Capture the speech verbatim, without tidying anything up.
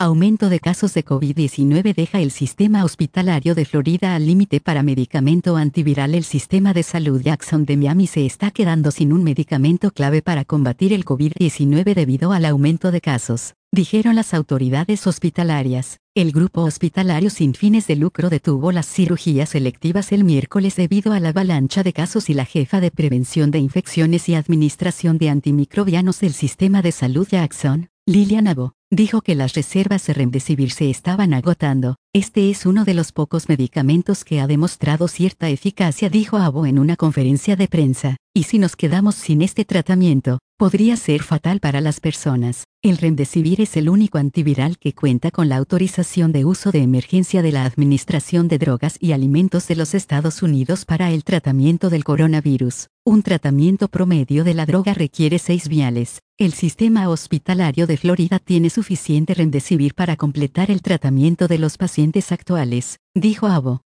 Aumento de casos de COVID diecinueve deja el sistema hospitalario de Florida al límite para medicamento antiviral. El sistema de salud Jackson de Miami se está quedando sin un medicamento clave para combatir el COVID diecinueve debido al aumento de casos, dijeron las autoridades hospitalarias. El grupo hospitalario sin fines de lucro detuvo las cirugías selectivas el miércoles debido a la avalancha de casos y la jefa de prevención de infecciones y administración de antimicrobianos del sistema de salud Jackson, Lilian Abo, dijo que las reservas de Remdesivir se estaban agotando. Este es uno de los pocos medicamentos que ha demostrado cierta eficacia, dijo Abo en una conferencia de prensa, y si nos quedamos sin este tratamiento, podría ser fatal para las personas. El Remdesivir es el único antiviral que cuenta con la autorización de uso de emergencia de la Administración de Drogas y Alimentos de los Estados Unidos para el tratamiento del coronavirus. Un tratamiento promedio de la droga requiere seis viales. El sistema hospitalario de Florida tiene suficiente Remdesivir para completar el tratamiento de los pacientes actuales, dijo Abo.